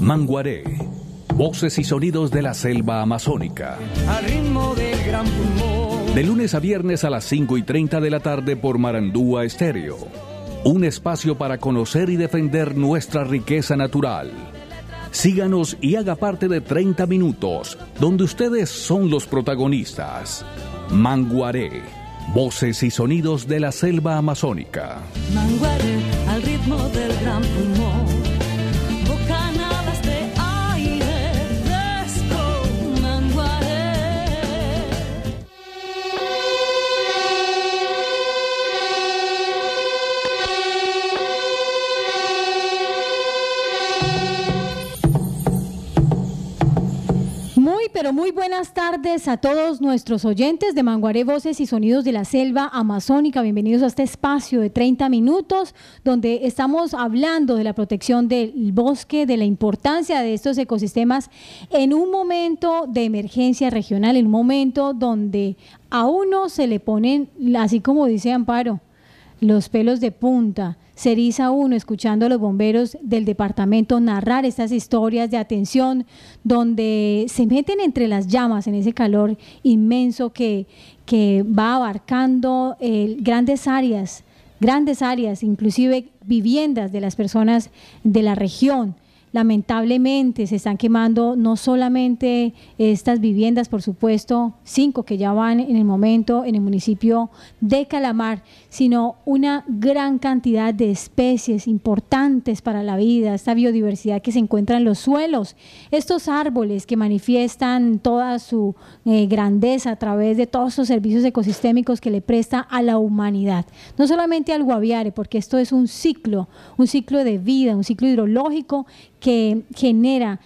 Manguaré, voces y sonidos de la selva amazónica. Al ritmo del gran pulmón. De lunes a viernes a las 5:30 de la tarde por Marandúa Estéreo. Un espacio para conocer y defender nuestra riqueza natural. Síganos y haga parte de 30 minutos, donde ustedes son los protagonistas. Manguaré, voces y sonidos de la selva amazónica. Manguaré, al ritmo del gran pulmón. Bocanadas de aire fresco, Manguaré. Pero muy buenas tardes a todos nuestros oyentes de Manguaré, voces y sonidos de la selva amazónica. Bienvenidos a este espacio de 30 minutos donde estamos hablando de la protección del bosque, de la importancia de estos ecosistemas en un momento de emergencia regional, en un momento donde a uno se le ponen, así como dice Amparo, los pelos de punta. Se eriza uno escuchando a los bomberos del departamento narrar estas historias de atención donde se meten entre las llamas en ese calor inmenso que va abarcando grandes áreas, inclusive viviendas de las personas de la región. Lamentablemente se están quemando no solamente estas viviendas, por supuesto, 5 que ya van en el momento en el municipio de Calamar, sino una gran cantidad de especies importantes para la vida, esta biodiversidad que se encuentra en los suelos, estos árboles que manifiestan toda su grandeza a través de todos los servicios ecosistémicos que le presta a la humanidad, no solamente al Guaviare, porque esto es un ciclo de vida, un ciclo hidrológico que genera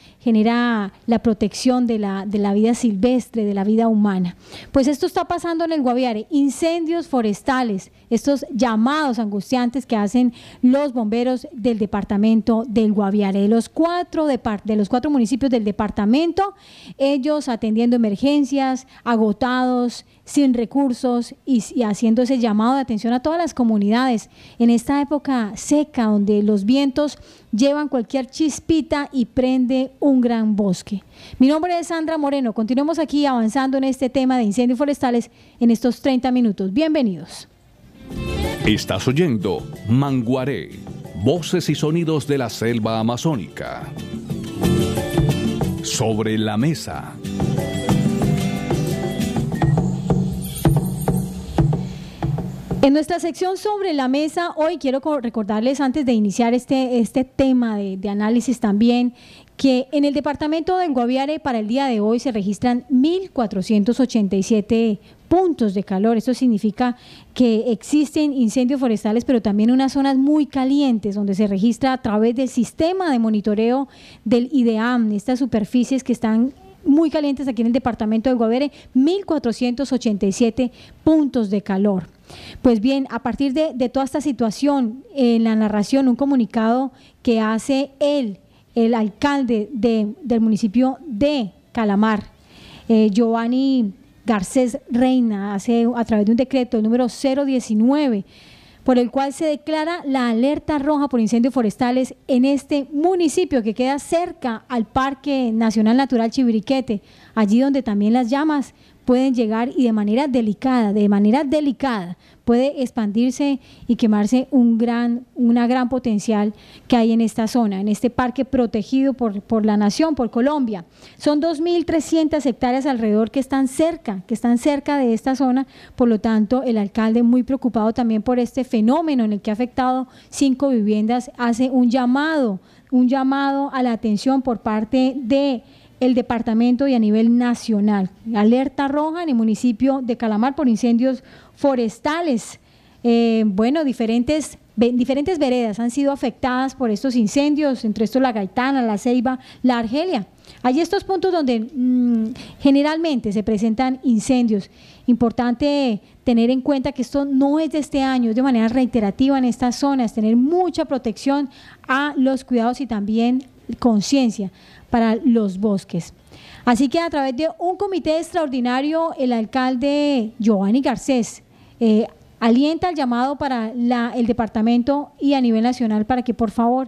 la protección de la vida silvestre, de la vida humana. Pues esto está pasando en el Guaviare, incendios forestales, estos llamados angustiantes que hacen los bomberos del departamento del Guaviare, de los cuatro municipios del departamento, ellos atendiendo emergencias, agotados, sin recursos y haciendo ese llamado de atención a todas las comunidades en esta época seca donde los vientos llevan cualquier chispita y prende un gran bosque. Mi nombre es Sandra Moreno, continuemos aquí avanzando en este tema de incendios forestales en estos 30 minutos. Bienvenidos. Estás oyendo Manguaré, voces y sonidos de la selva amazónica. Sobre la mesa. En nuestra sección Sobre la Mesa, hoy quiero recordarles antes de iniciar este tema de análisis también, que en el departamento del Guaviare para el día de hoy se registran 1.487 puntos de calor. Esto significa que existen incendios forestales, pero también unas zonas muy calientes donde se registra a través del sistema de monitoreo del IDEAM, estas superficies que están muy calientes aquí en el departamento del Guaviare, 1.487 puntos de calor. Pues bien, a partir de toda esta situación, en la narración, un comunicado que hace el alcalde del municipio de Calamar, Giovanni Garcés Reina, hace a través de un decreto, el número 019, por el cual se declara la alerta roja por incendios forestales en este municipio que queda cerca al Parque Nacional Natural Chiviriquete, allí donde también las llamas pueden llegar y de manera delicada puede expandirse y quemarse una gran potencial que hay en esta zona, en este parque protegido por la nación, por Colombia. Son 2.300 hectáreas alrededor que están cerca de esta zona, por lo tanto el alcalde, muy preocupado también por este fenómeno en el que ha afectado 5 viviendas, hace un llamado a la atención por parte de el departamento y a nivel nacional. Alerta roja en el municipio de Calamar por incendios forestales. Diferentes veredas han sido afectadas por estos incendios, entre estos La Gaitana, La Ceiba, La Argelia. Hay estos puntos donde generalmente se presentan incendios. Importante tener en cuenta que esto no es de este año, es de manera reiterativa en estas zonas, tener mucha protección a los cuidados y también conciencia para los bosques. Así que a través de un comité extraordinario, el alcalde Giovanni Garcés alienta el llamado para el departamento y a nivel nacional para que por favor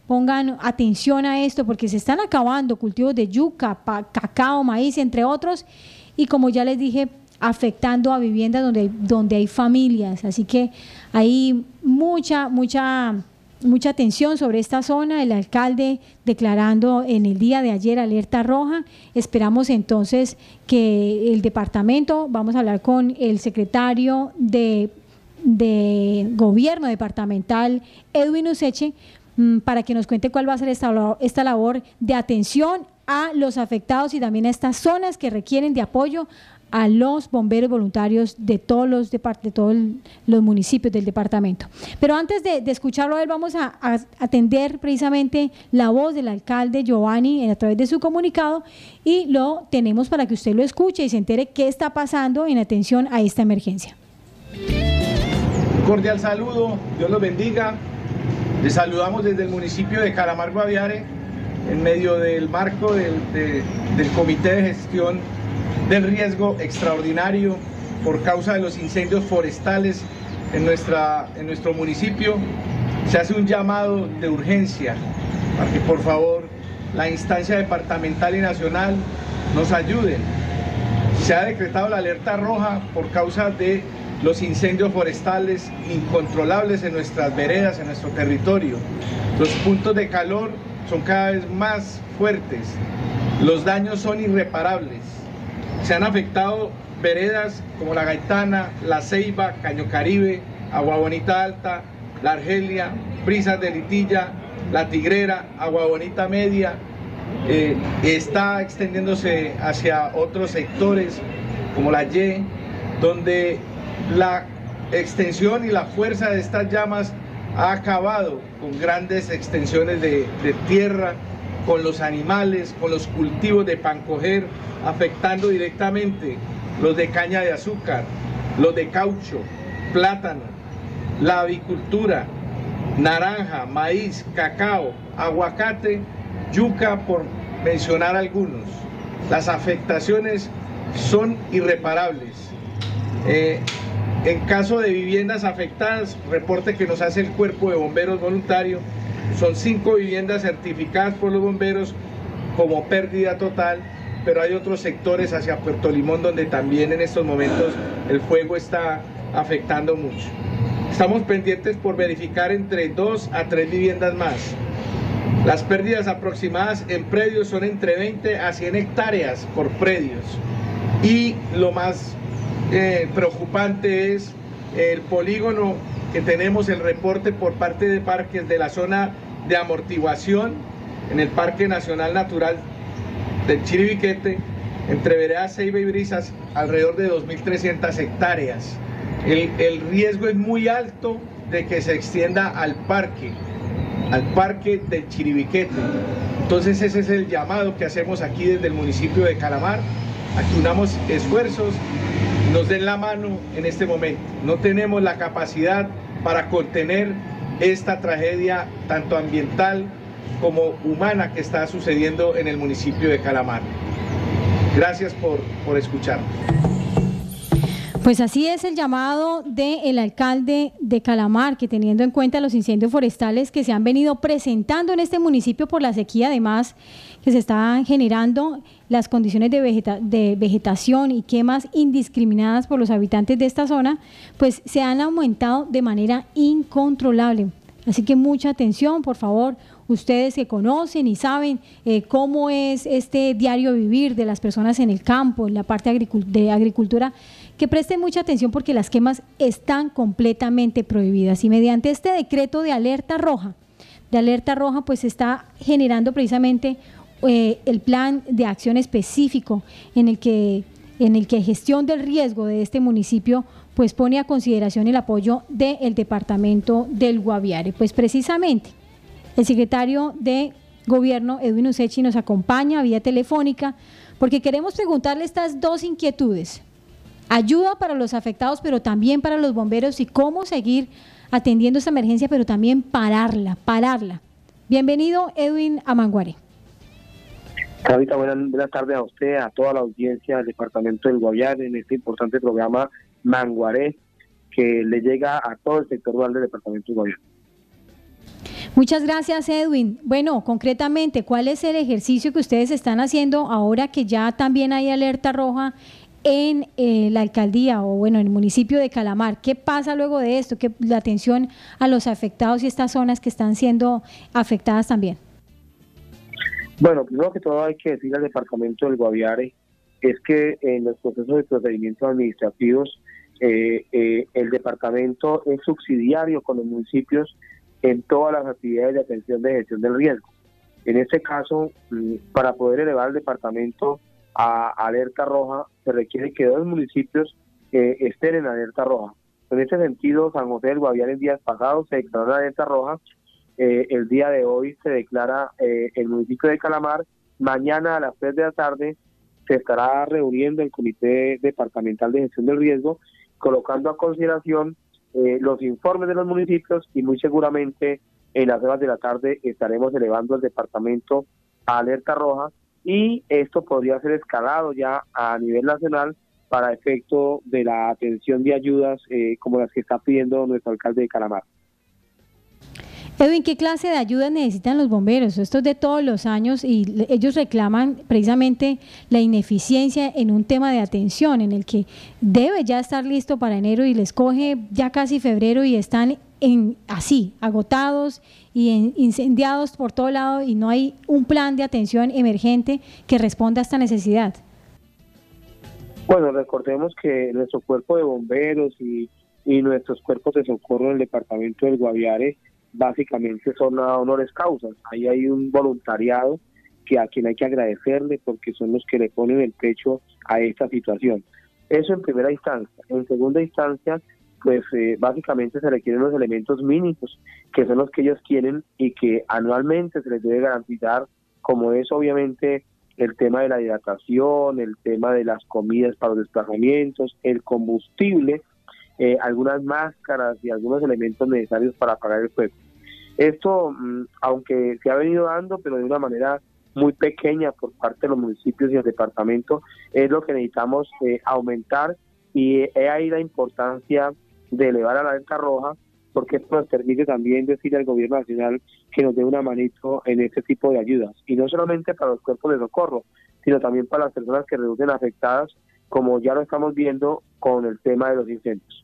pongan atención a esto porque se están acabando cultivos de yuca, cacao, maíz, entre otros, y como ya les dije, afectando a viviendas donde hay familias. Así que hay mucha atención sobre esta zona. El alcalde declarando en el día de ayer alerta roja. Esperamos entonces que el departamento, vamos a hablar con el secretario de gobierno departamental, Edwin Useche, para que nos cuente cuál va a ser esta labor de atención a los afectados y también a estas zonas que requieren de apoyo a los bomberos voluntarios de todos los municipios del departamento. Pero antes de escucharlo a él, vamos a atender precisamente la voz del alcalde Giovanni a través de su comunicado, y lo tenemos para que usted lo escuche y se entere qué está pasando en atención a esta emergencia. Cordial saludo, Dios los bendiga. Les saludamos desde el municipio de Calamar Guaviare, en medio del marco del Comité de Gestión del Riesgo Extraordinario por causa de los incendios forestales en nuestro municipio. Se hace un llamado de urgencia para que por favor la instancia departamental y nacional nos ayuden. Se ha decretado la alerta roja por causa de los incendios forestales incontrolables en nuestras veredas, en nuestro territorio. Los puntos de calor son cada vez más fuertes, los daños son irreparables. Se han afectado veredas como La Gaitana, La Ceiba, Caño Caribe, Agua Bonita Alta, La Argelia, Brisas de Litilla, La Tigrera, Agua Bonita Media. Está extendiéndose hacia otros sectores como La Y, donde la extensión y la fuerza de estas llamas ha acabado con grandes extensiones de tierra, con los animales, con los cultivos de pancoger, afectando directamente los de caña de azúcar, los de caucho, plátano, la avicultura, naranja, maíz, cacao, aguacate, yuca, por mencionar algunos. Las afectaciones son irreparables. En caso de viviendas afectadas, reporte que nos hace el Cuerpo de Bomberos Voluntario, son 5 viviendas certificadas por los bomberos como pérdida total, pero hay otros sectores hacia Puerto Limón donde también en estos momentos el fuego está afectando mucho. Estamos pendientes por verificar entre 2 a 3 viviendas más. Las pérdidas aproximadas en predios son entre 20 a 100 hectáreas por predios. Y lo más preocupante es el polígono que tenemos, el reporte por parte de parques de la zona de amortiguación en el Parque Nacional Natural del Chiribiquete, entre veredas Ceiba y Brisas, alrededor de 2.300 hectáreas. El riesgo es muy alto de que se extienda al parque del Chiribiquete. Entonces ese es el llamado que hacemos aquí desde el municipio de Calamar, a que unamos esfuerzos, nos den la mano en este momento. No tenemos la capacidad para contener esta tragedia tanto ambiental como humana que está sucediendo en el municipio de Calamar. Gracias por escucharnos. Pues así es el llamado del alcalde de Calamar, que teniendo en cuenta los incendios forestales que se han venido presentando en este municipio por la sequía, además que se están generando las condiciones de vegetación y quemas indiscriminadas por los habitantes de esta zona, pues se han aumentado de manera incontrolable. Así que mucha atención, por favor, ustedes que conocen y saben cómo es este diario vivir de las personas en el campo, en la parte de agricultura, que presten mucha atención porque las quemas están completamente prohibidas. Y mediante este decreto de alerta roja, pues se está generando precisamente el plan de acción específico en el que gestión del riesgo de este municipio pues pone a consideración el apoyo del departamento del Guaviare. Pues precisamente el secretario de Gobierno, Edwin Useche, nos acompaña vía telefónica porque queremos preguntarle estas dos inquietudes: ayuda para los afectados, pero también para los bomberos, y cómo seguir atendiendo esta emergencia, pero también pararla. Bienvenido, Edwin, a Manguaré. Carita, buenas tardes a usted, a toda la audiencia del departamento del Guaviare, en este importante programa Manguaré, que le llega a todo el sector rural del departamento del Guaviare. Muchas gracias, Edwin. Bueno, concretamente, ¿cuál es el ejercicio que ustedes están haciendo ahora que ya también hay alerta roja en la alcaldía o bueno, en el municipio de Calamar? ¿Qué pasa luego de esto? ¿Qué la atención a los afectados y estas zonas que están siendo afectadas también? Bueno, primero que todo hay que decir al departamento del Guaviare es que en los procesos de procedimientos administrativos el departamento es subsidiario con los municipios en todas las actividades de atención de gestión del riesgo. En este caso, para poder elevar el departamento a alerta roja, se requiere que 2 municipios estén en alerta roja. En este sentido, San José del Guaviare en días pasados se declaró en alerta roja. El día de hoy se declara el municipio de Calamar. Mañana a las 3 de la tarde se estará reuniendo el Comité Departamental de Gestión del Riesgo, colocando a consideración los informes de los municipios y muy seguramente en las horas de la tarde estaremos elevando el departamento a alerta roja y esto podría ser escalado ya a nivel nacional para efecto de la atención de ayudas como las que está pidiendo nuestro alcalde de Calamar. Edwin, ¿qué clase de ayuda necesitan los bomberos? Esto es de todos los años y ellos reclaman precisamente la ineficiencia en un tema de atención en el que debe ya estar listo para enero y les coge ya casi febrero y están así, agotados y incendiados por todo lado y no hay un plan de atención emergente que responda a esta necesidad. Bueno, recordemos que nuestro cuerpo de bomberos y nuestros cuerpos de socorro en el departamento del Guaviare básicamente son a honores causas. Ahí hay un voluntariado que a quien hay que agradecerle porque son los que le ponen el pecho a esta situación. Eso en primera instancia. En segunda instancia, pues básicamente se requieren los elementos mínimos que son los que ellos tienen y que anualmente se les debe garantizar, como es obviamente el tema de la hidratación, el tema de las comidas para los desplazamientos, el combustible, algunas máscaras y algunos elementos necesarios para apagar el fuego. Esto, aunque se ha venido dando, pero de una manera muy pequeña por parte de los municipios y el departamento, es lo que necesitamos aumentar y es ahí la importancia de elevar a la alerta roja, porque esto nos permite también decirle al gobierno nacional que nos dé una manito en este tipo de ayudas, y no solamente para los cuerpos de socorro, sino también para las personas que resulten afectadas, como ya lo estamos viendo con el tema de los incendios.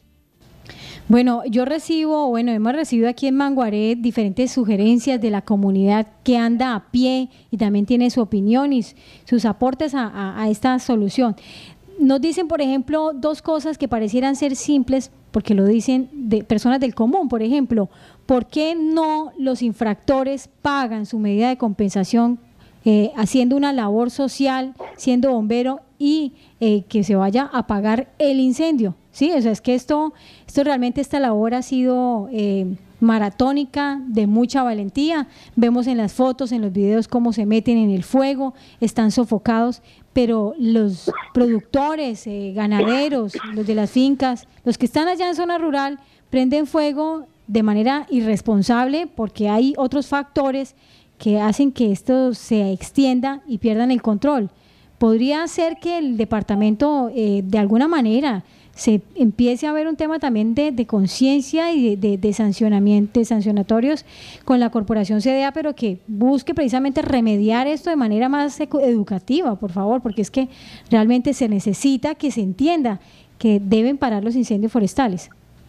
Bueno, hemos recibido aquí en Manguaré diferentes sugerencias de la comunidad que anda a pie y también tiene su opinión y sus aportes a esta solución. Nos dicen, por ejemplo, 2 cosas que parecieran ser simples, porque lo dicen de personas del común, por ejemplo, ¿por qué no los infractores pagan su medida de compensación haciendo una labor social, siendo bombero y que se vaya a pagar el incendio? Sí, o sea, es que esto realmente, esta labor ha sido maratónica, de mucha valentía. Vemos en las fotos, en los videos cómo se meten en el fuego, están sofocados, pero los productores, ganaderos, los de las fincas, los que están allá en zona rural, prenden fuego de manera irresponsable porque hay otros factores que hacen que esto se extienda y pierdan el control. Podría ser que el departamento de alguna manera se empiece a ver un tema también de conciencia y de sancionamiento, de sancionatorios con la corporación CDA, pero que busque precisamente remediar esto de manera más educativa, por favor, porque es que realmente se necesita que se entienda que deben parar los incendios forestales.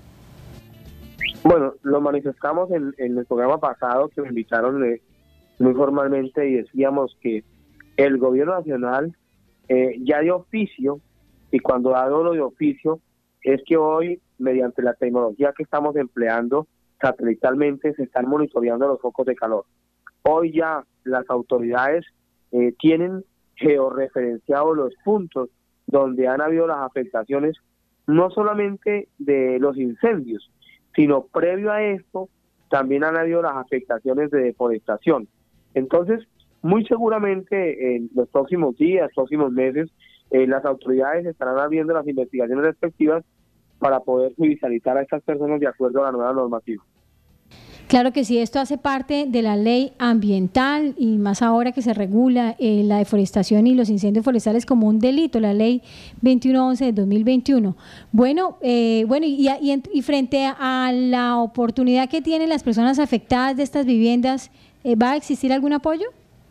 Bueno, lo manifestamos en el programa pasado que me invitaron muy formalmente y decíamos que el gobierno nacional ya dio oficio, y cuando hago lo de oficio es que hoy, mediante la tecnología que estamos empleando satelitalmente, se están monitoreando los focos de calor. Hoy ya las autoridades tienen georreferenciados los puntos donde han habido las afectaciones, no solamente de los incendios, sino previo a esto también han habido las afectaciones de deforestación. Entonces, muy seguramente en los próximos días, próximos meses, las autoridades estarán abriendo las investigaciones respectivas para poder judicializar a estas personas de acuerdo a la nueva normativa. Claro que sí, esto hace parte de la ley ambiental y más ahora que se regula la deforestación y los incendios forestales como un delito, la ley 2111 de 2021. Bueno, y frente a la oportunidad que tienen las personas afectadas de estas viviendas, ¿va a existir algún apoyo?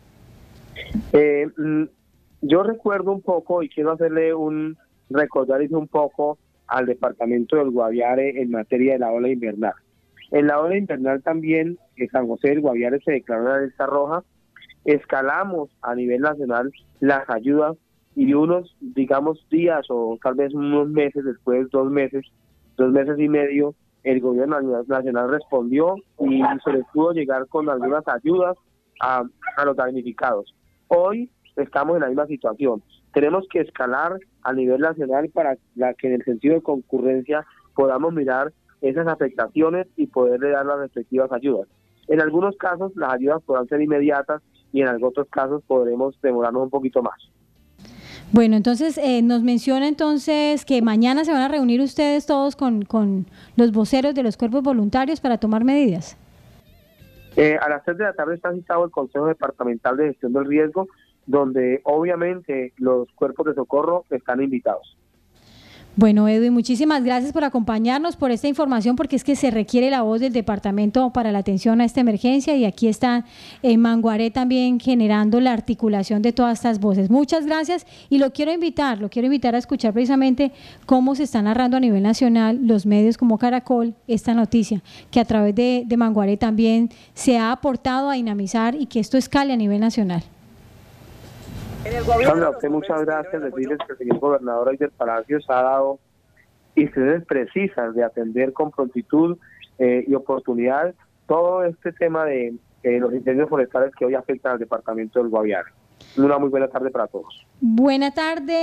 Yo recuerdo un poco y quiero recordarles un poco al departamento del Guaviare en materia de la ola invernal. En la ola invernal también San José del Guaviare se declaró una alerta roja. Escalamos a nivel nacional las ayudas y unos, digamos, días o tal vez unos meses después, 2 meses y medio, el gobierno nacional respondió y se les pudo llegar con algunas ayudas a los damnificados. Hoy estamos en la misma situación. Tenemos que escalar a nivel nacional para que en el sentido de concurrencia podamos mirar esas afectaciones y poderle dar las respectivas ayudas. En algunos casos las ayudas podrán ser inmediatas y en otros casos podremos demorarnos un poquito más. Bueno, entonces nos menciona entonces que mañana se van a reunir ustedes todos con los voceros de los cuerpos voluntarios para tomar medidas. A las 3 de la tarde está citado el Consejo Departamental de Gestión del Riesgo, donde obviamente los cuerpos de socorro están invitados. Bueno, Edwin, muchísimas gracias por acompañarnos, por esta información, porque es que se requiere la voz del departamento para la atención a esta emergencia y aquí está Manguaré también generando la articulación de todas estas voces. Muchas gracias y lo quiero invitar a escuchar precisamente cómo se está narrando a nivel nacional los medios como Caracol esta noticia, que a través de Manguaré también se ha aportado a dinamizar y que esto escale a nivel nacional. Sandra, a usted muchas gracias. Decirles que el señor gobernador Eider Palacios ha dado instrucciones precisas de atender con prontitud y oportunidad todo este tema de los incendios forestales que hoy afectan al departamento del Guaviare. Una muy buena tarde para todos. Buena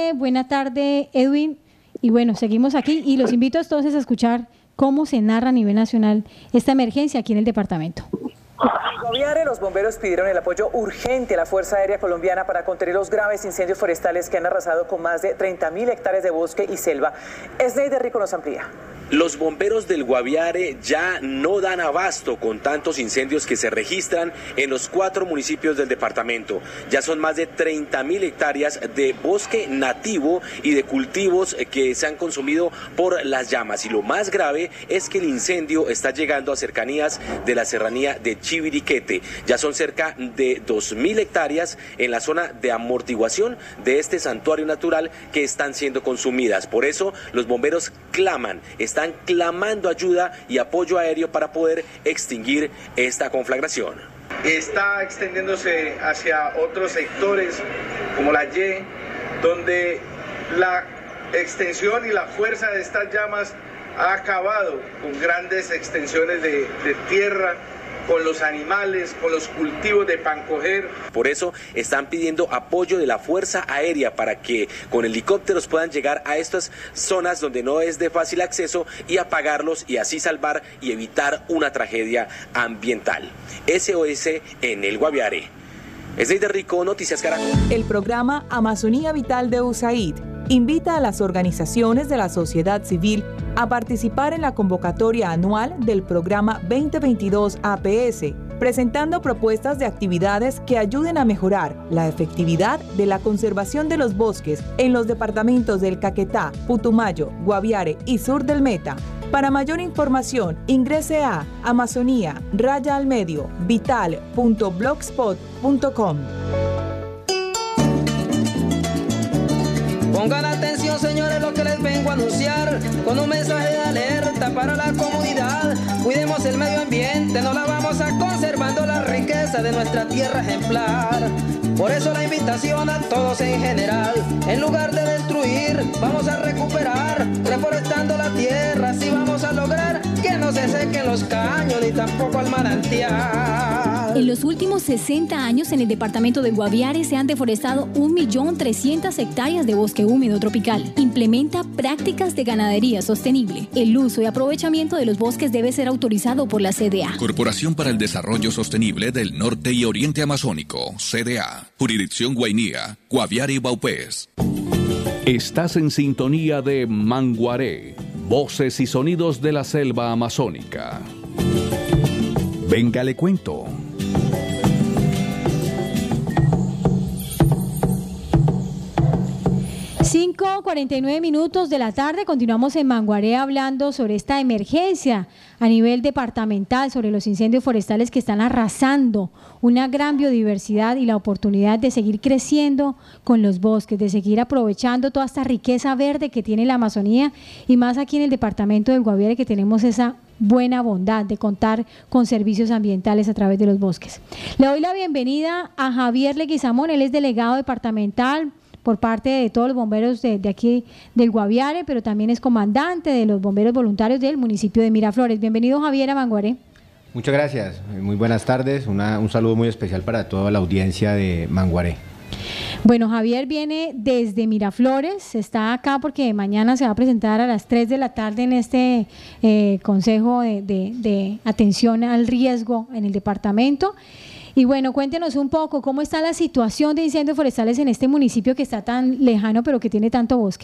tarde, Edwin. Y bueno, seguimos aquí y los invito a todos a escuchar cómo se narra a nivel nacional esta emergencia aquí en el departamento. En Guaviare, los bomberos pidieron el apoyo urgente a la Fuerza Aérea Colombiana para contener los graves incendios forestales que han arrasado con más de 30.000 hectáreas de bosque y selva. Esneider Rico nos amplía. Los bomberos del Guaviare ya no dan abasto con tantos incendios que se registran en los 4 municipios del departamento. Ya son más de 30.000 hectáreas de bosque nativo y de cultivos que se han consumido por las llamas. Y lo más grave es que el incendio está llegando a cercanías de la serranía de Chiviriquete. Ya son cerca de 2.000 hectáreas en la zona de amortiguación de este santuario natural que están siendo consumidas. Por eso los bomberos están clamando ayuda y apoyo aéreo para poder extinguir esta conflagración. Está extendiéndose hacia otros sectores como la Y, donde la extensión y la fuerza de estas llamas ha acabado con grandes extensiones de tierra, con los animales, con los cultivos de pancoger. Por eso están pidiendo apoyo de la Fuerza Aérea para que con helicópteros puedan llegar a estas zonas donde no es de fácil acceso y apagarlos y así salvar y evitar una tragedia ambiental. SOS en el Guaviare. Esneider Rico, Noticias Caracol. El programa Amazonía Vital de USAID invita a las organizaciones de la sociedad civil a participar en la convocatoria anual del programa 2022 APS, presentando propuestas de actividades que ayuden a mejorar la efectividad de la conservación de los bosques en los departamentos del Caquetá, Putumayo, Guaviare y Sur del Meta. Para mayor información, ingrese a amazoniá-vital.blogspot.com. Pongan atención, señores, lo que les vengo a anunciar con un mensaje de alerta para la comunidad. Cuidemos el medio ambiente, no la vamos a conservando la riqueza de nuestra tierra ejemplar. Por eso la invitación a todos en general, en lugar de destruir, vamos a recuperar, reforestando la tierra, así vamos a lograr que no se sequen los caños ni tampoco el manantial. En los últimos 60 años en el departamento de Guaviare se han deforestado 1.300.000 hectáreas de bosque húmedo tropical. Implementa prácticas de ganadería sostenible. El uso y aprovechamiento de los bosques debe ser autorizado por la CDA. Corporación para el Desarrollo Sostenible del Norte y Oriente Amazónico, CDA. Jurisdicción Guainía, Guaviare y Baupés. Estás en sintonía de Manguaré, voces y sonidos de la selva amazónica. Venga, le cuento. Cinco 49 minutos de la tarde, continuamos en Manguaré hablando sobre esta emergencia a nivel departamental, sobre los incendios forestales que están arrasando una gran biodiversidad y la oportunidad de seguir creciendo con los bosques, de seguir aprovechando toda esta riqueza verde que tiene la Amazonía y más aquí en el departamento del Guaviare, que tenemos esa buena bondad de contar con servicios ambientales a través de los bosques. Le doy la bienvenida a Javier Leguizamón, él es delegado departamental por parte de todos los bomberos de aquí del Guaviare, pero también es comandante de los bomberos voluntarios del municipio de Miraflores. Bienvenido, Javier, a Manguaré. Muchas gracias, muy buenas tardes, un saludo muy especial para toda la audiencia de Manguaré. Bueno, Javier viene desde Miraflores, está acá porque mañana se va a presentar a las 3 de la tarde en este Consejo de Atención al Riesgo en el departamento. Y bueno, cuéntenos un poco cómo está la situación de incendios forestales en este municipio que está tan lejano pero que tiene tanto bosque.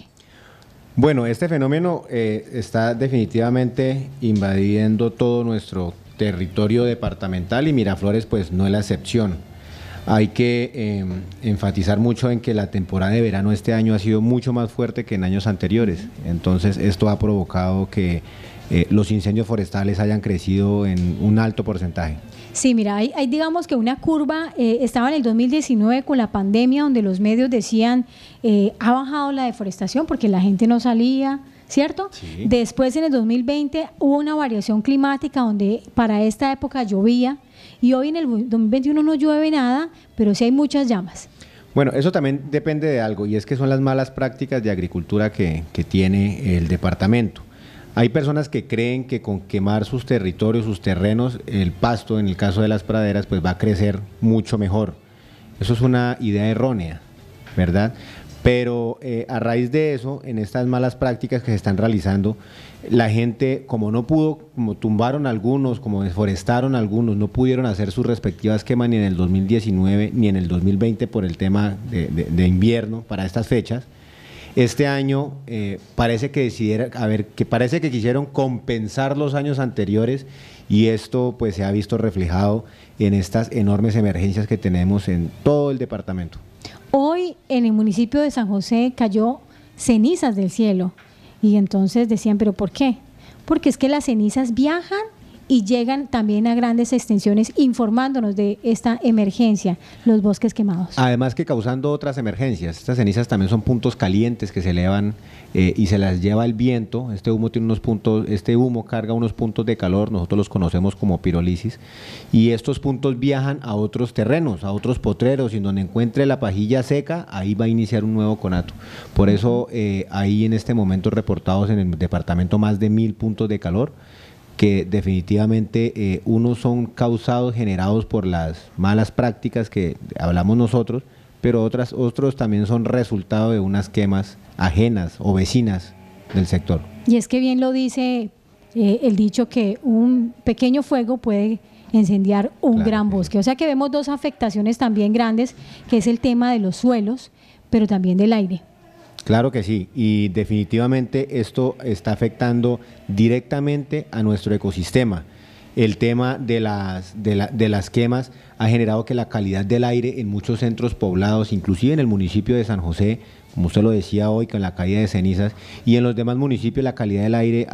Bueno, este fenómeno está definitivamente invadiendo todo nuestro territorio departamental y Miraflores pues no es la excepción. Hay que enfatizar mucho en que la temporada de verano este año ha sido mucho más fuerte que en años anteriores, entonces esto ha provocado que los incendios forestales hayan crecido en un alto porcentaje. Sí, mira, hay digamos que una curva, estaba en el 2019 con la pandemia donde los medios decían ha bajado la deforestación porque la gente no salía, ¿cierto? Sí. Después en el 2020 hubo una variación climática donde para esta época llovía y hoy en el 2021 no llueve nada, pero sí hay muchas llamas. Bueno, eso también depende de algo y es que son las malas prácticas de agricultura que tiene el departamento. Hay personas que creen que con quemar sus territorios, sus terrenos, el pasto, en el caso de las praderas, pues va a crecer mucho mejor. Eso es una idea errónea, ¿verdad? Pero a raíz de eso, en estas malas prácticas que se están realizando, la gente, como no pudo, como tumbaron algunos, como deforestaron algunos, no pudieron hacer sus respectivas quemas ni en el 2019 ni en el 2020 por el tema de invierno para estas fechas. Este año parece que quisieron compensar los años anteriores y esto pues se ha visto reflejado en estas enormes emergencias que tenemos en todo el departamento. Hoy en el municipio de San José cayó cenizas del cielo y entonces decían, ¿pero por qué? Porque es que las cenizas viajan y llegan también a grandes extensiones informándonos de esta emergencia, los bosques quemados. Además que causando otras emergencias, estas cenizas también son puntos calientes que se elevan y se las lleva el viento. Este humo tiene unos puntos, este humo carga unos puntos de calor, nosotros los conocemos como pirólisis, y estos puntos viajan a otros terrenos, a otros potreros, y en donde encuentre la pajilla seca, ahí va a iniciar un nuevo conato. Por eso hay en este momento reportados en el departamento más de 1000 puntos de calor, que definitivamente unos son generados por las malas prácticas que hablamos nosotros, pero otros también son resultado de unas quemas ajenas o vecinas del sector. Y es que bien lo dice el dicho que un pequeño fuego puede incendiar un gran bosque. O sea que vemos dos afectaciones también grandes, que es el tema de los suelos, pero también del aire. Claro que sí, y definitivamente esto está afectando directamente a nuestro ecosistema. El tema de las quemas ha generado que la calidad del aire en muchos centros poblados, inclusive en el municipio de San José, como usted lo decía hoy, con la caída de cenizas, y en los demás municipios la calidad del aire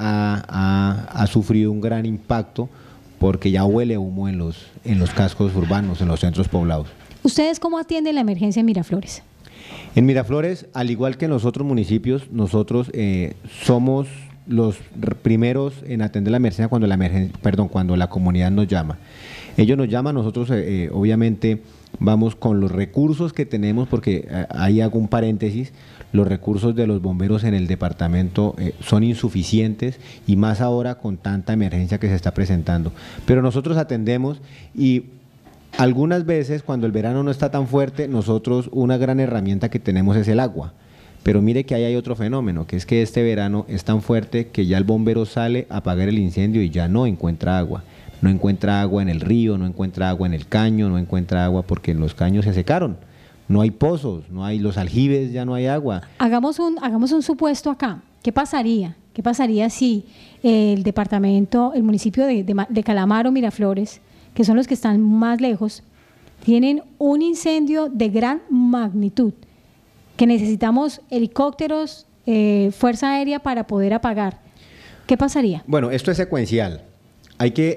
ha sufrido un gran impacto porque ya huele humo en los cascos urbanos, en los centros poblados. ¿Ustedes cómo atienden la emergencia en Miraflores? En Miraflores, al igual que en los otros municipios, nosotros somos los primeros en atender la emergencia cuando la comunidad nos llama. Ellos nos llaman, nosotros obviamente vamos con los recursos que tenemos, porque ahí hago un paréntesis, los recursos de los bomberos en el departamento son insuficientes y más ahora con tanta emergencia que se está presentando. Pero nosotros atendemos y algunas veces cuando el verano no está tan fuerte, nosotros una gran herramienta que tenemos es el agua. Pero mire que ahí hay otro fenómeno, que es que este verano es tan fuerte que ya el bombero sale a apagar el incendio y ya no encuentra agua. No encuentra agua en el río, no encuentra agua en el caño, no encuentra agua porque los caños se secaron. No hay pozos, no hay los aljibes, ya no hay agua. Hagamos un supuesto acá. ¿Qué pasaría? ¿Qué pasaría si el departamento, el municipio de Calamar o Miraflores que son los que están más lejos, tienen un incendio de gran magnitud, que necesitamos helicópteros, fuerza aérea para poder apagar. ¿Qué pasaría? Bueno, esto es secuencial. Hay que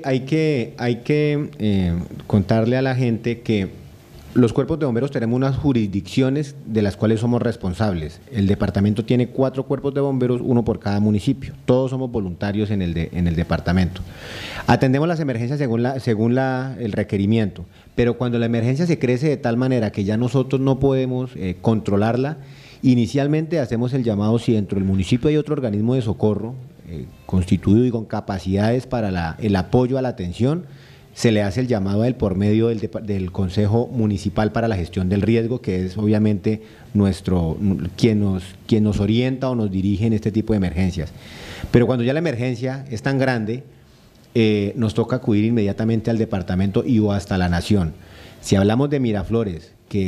contarle a la gente que los cuerpos de bomberos tenemos unas jurisdicciones de las cuales somos responsables. El departamento tiene 4 cuerpos de bomberos, 1 por cada municipio. Todos somos voluntarios en el departamento. Atendemos las emergencias según el requerimiento, pero cuando la emergencia se crece de tal manera que ya nosotros no podemos controlarla, inicialmente hacemos el llamado, si dentro del municipio hay otro organismo de socorro constituido y con capacidades para el apoyo a la atención, se le hace el llamado a él por medio del Consejo Municipal para la Gestión del Riesgo, que es obviamente quien nos orienta o nos dirige en este tipo de emergencias. Pero cuando ya la emergencia es tan grande, nos toca acudir inmediatamente al departamento y o hasta la nación. Si hablamos de Miraflores,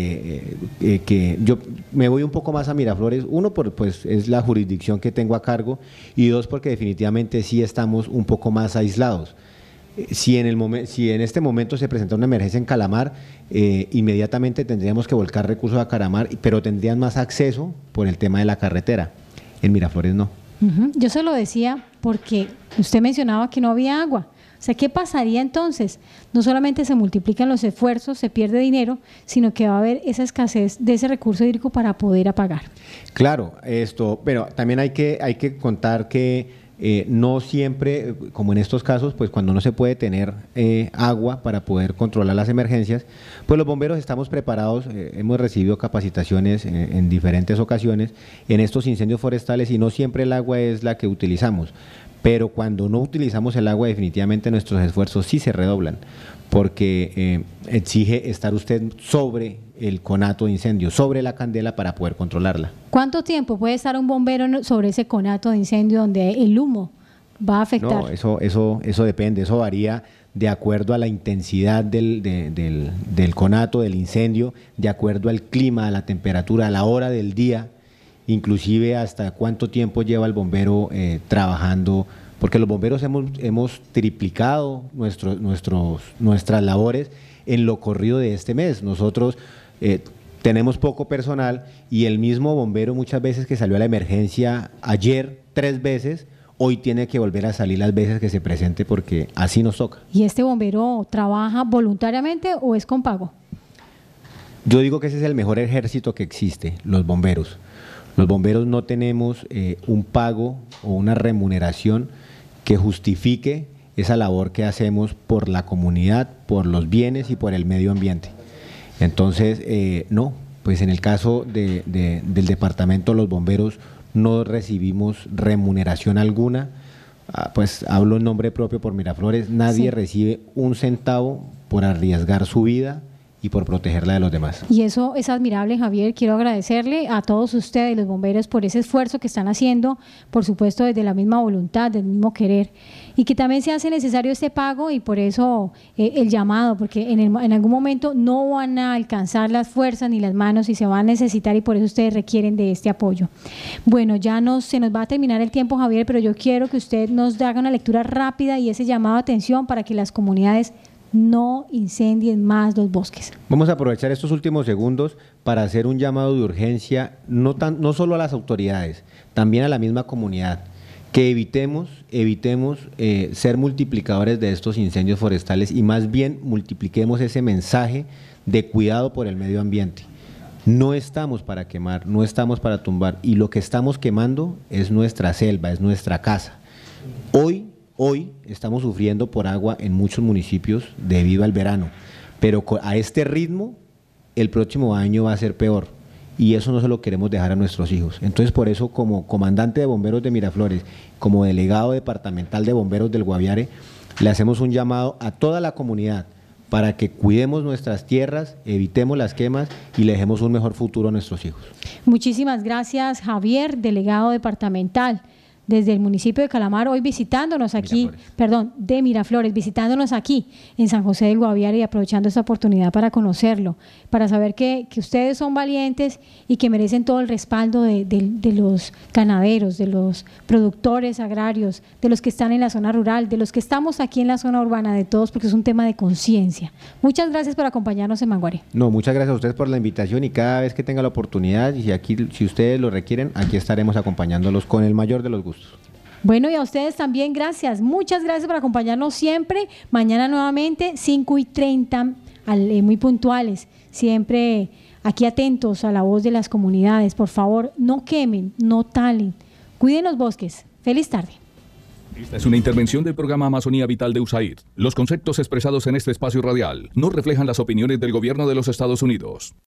que yo me voy un poco más a Miraflores, 1, pues es la jurisdicción que tengo a cargo, y 2, porque definitivamente sí estamos un poco más aislados. Si en este momento se presenta una emergencia en Calamar, inmediatamente tendríamos que volcar recursos a Calamar, pero tendrían más acceso por el tema de la carretera. En Miraflores no. Yo se lo decía porque usted mencionaba que no había agua. O sea, ¿qué pasaría entonces? No solamente se multiplican los esfuerzos, se pierde dinero, sino que va a haber esa escasez de ese recurso hídrico para poder apagar. Claro, pero también hay que contar que no siempre, como en estos casos, pues cuando no se puede tener agua para poder controlar las emergencias, pues los bomberos estamos preparados, hemos recibido capacitaciones en diferentes ocasiones en estos incendios forestales, y no siempre el agua es la que utilizamos, pero cuando no utilizamos el agua, definitivamente nuestros esfuerzos sí se redoblan, porque exige estar usted sobre el conato de incendio, sobre la candela, para poder controlarla. ¿Cuánto tiempo puede estar un bombero sobre ese conato de incendio donde el humo va a afectar? No, eso depende, eso varía de acuerdo a la intensidad del conato, del incendio, de acuerdo al clima, a la temperatura, a la hora del día, inclusive hasta cuánto tiempo lleva el bombero trabajando, porque los bomberos hemos triplicado nuestras labores en lo corrido de este mes. Nosotros tenemos poco personal, y el mismo bombero muchas veces que salió a la emergencia ayer 3 veces, hoy tiene que volver a salir las veces que se presente, porque así nos toca. ¿Y este bombero trabaja voluntariamente o es con pago? Yo digo que ese es el mejor ejército que existe, los bomberos. Los bomberos no tenemos un pago o una remuneración que justifique esa labor que hacemos por la comunidad, por los bienes y por el medio ambiente. Entonces, no, pues en el caso del departamento, los bomberos no recibimos remuneración alguna. Pues hablo en nombre propio por Miraflores, nadie recibe un centavo por arriesgar su vida y por protegerla de los demás. Y eso es admirable, Javier. Quiero agradecerle a todos ustedes, los bomberos, por ese esfuerzo que están haciendo, por supuesto desde la misma voluntad, del mismo querer, y que también se hace necesario este pago, y por eso el llamado, porque en algún momento no van a alcanzar las fuerzas ni las manos y se van a necesitar, y por eso ustedes requieren de este apoyo. Bueno, se nos va a terminar el tiempo, Javier, pero yo quiero que usted nos haga una lectura rápida y ese llamado a atención para que las comunidades no incendien más los bosques. Vamos a aprovechar estos últimos segundos para hacer un llamado de urgencia, no solo a las autoridades, también a la misma comunidad, que evitemos ser multiplicadores de estos incendios forestales, y más bien multipliquemos ese mensaje de cuidado por el medio ambiente. No estamos para quemar, no estamos para tumbar, y lo que estamos quemando es nuestra selva, es nuestra casa. Hoy estamos sufriendo por agua en muchos municipios debido al verano, pero a este ritmo el próximo año va a ser peor, y eso no se lo queremos dejar a nuestros hijos. Entonces, por eso, como comandante de bomberos de Miraflores, como delegado departamental de bomberos del Guaviare, le hacemos un llamado a toda la comunidad para que cuidemos nuestras tierras, evitemos las quemas y le dejemos un mejor futuro a nuestros hijos. Muchísimas gracias, Javier, delegado departamental desde el municipio de Calamar, hoy visitándonos aquí, de Miraflores, visitándonos aquí en San José del Guaviare y aprovechando esta oportunidad para conocerlo, para saber que ustedes son valientes y que merecen todo el respaldo de los ganaderos, de los productores agrarios, de los que están en la zona rural, de los que estamos aquí en la zona urbana, de todos, porque es un tema de conciencia. Muchas gracias por acompañarnos en Manguaré. No, muchas gracias a ustedes por la invitación y cada vez que tenga la oportunidad, y si ustedes lo requieren, aquí estaremos acompañándolos con el mayor de los gustos. Bueno, y a ustedes también gracias, muchas gracias por acompañarnos siempre. Mañana nuevamente 5:30, muy puntuales, siempre aquí atentos a la voz de las comunidades. Por favor, no quemen, no talen, cuiden los bosques. Feliz tarde. Esta es una intervención del programa Amazonía Vital de USAID. Los conceptos expresados en este espacio radial no reflejan las opiniones del gobierno de los Estados Unidos.